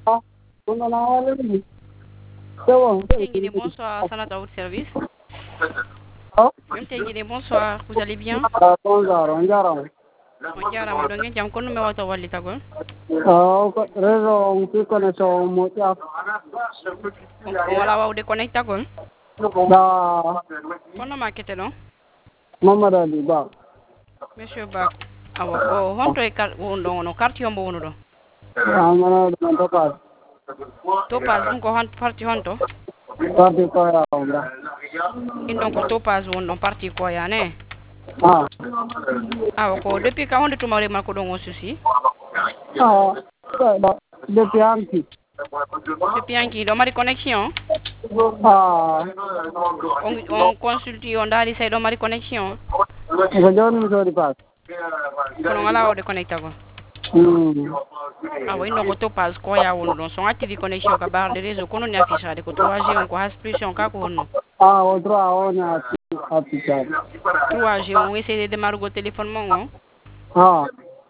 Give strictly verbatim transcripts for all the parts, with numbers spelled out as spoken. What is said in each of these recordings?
On en a parlé. C'est bon. Tenguine, bonsoir, Sanata votre service. Oh, Même Tenguine, bonsoir, vous allez bien? ah, bonjour, on dirait. On jarama ɗo gen jam kono mi wawta wallitagol. Ah, réseau qui connexion mo ta. On wala wawde connectagol. Da Kono ma keteɗon? Mamadou Ali Ba. Monsieur Ba, awa ko honto e kar won ɗon ono carte yombo wonu ɗo. Ah, mana ɗum to ka. Topaz ɗum ko hon parti honto? Parti ko ya onda. In ɗon ko topaz won ɗon parti koyane. Ah. Awa ko depuis ka honde tuma remal ko ɗon o souci? Ah, da depuis anki. Depuis yanki ɗo mari connexion? Ah. On on consulte on daari sey ɗo mari connexion? Ko joni mi sodi pas. Kono ngala wawde connectagol. Hmm. Awa inno ko topaz koya wonu ɗon son activi connexion ka barde réseau kono ni affichade ko trois G on ko hasprition ka ko honno. Ah, o trois on a appliqué. trois G on essaie de démarrer go téléphone mon on. Ah.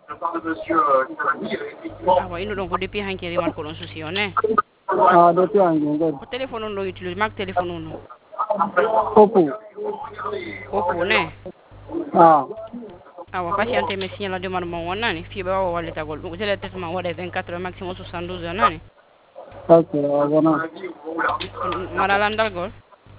Awa inno ɗon ko depuis hanki remal ko ɗon souci on e. Ah, depuis anki ngol. Ko téléphone on ɗo utilise mak téléphone on no. Oppo. Oppo ne. Ah. Awa patiente me signala la demande mon wonnani fiɓe wawa wallitagol ɗum télé traitement waɗe vingt-quatre heures maximum soixante-douze heures nani. Ok, bona. Mara landal gol.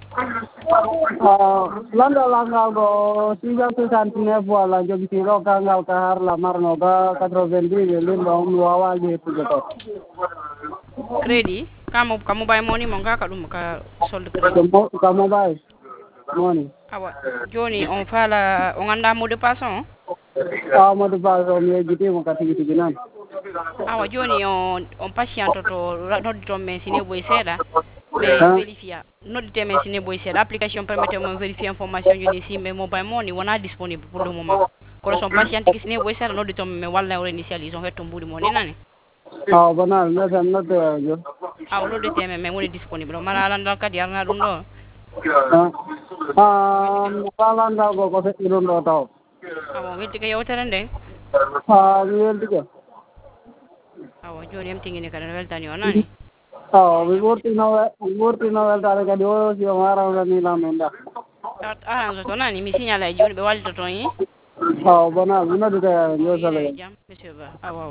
Ah, landa langal go six cent soixante-neuf wala jogi tiro kangal ka har la marno ga quatre-vingt-dix lin do mi wawa je tujo to. Crédit kamo ka mobile money mon ka ka ɗum ka solde crédit. Ko ka mobile money. Awa joni on fala on anda mot de passe on? Ah, mo de base o mi jiti mo ka tigi tigi nan. Awa joni on on patiente to noddito men sine boy seeɗa ɓe Hein? vérifier noddite men sine boy seeɗa application permettait mon vérifier information joni si mais mobile money wona disponible pour le moment kono son patiente ki sine boy seeɗa noddito men walla o initialise on hetto mbuɗi mon ni nani. Ah, bona no tan no to jo. Awa noddite men men woni disponible o mara landal kadi arna ɗum ɗo. Ah, ah, landa go ko se iron do taw. Awa weddi ka yewtere nde. Ah, mi welti ko. Awa joni em tingini kadi no weltani o nani. Ah, mi wurti no wurti no weltare kadi o si o mara ni la menda. Arrange to nani mi signala e joni ɓe wallita toon yi. Ah, bona mi noddude yo sala. Jam monsieur Ba awa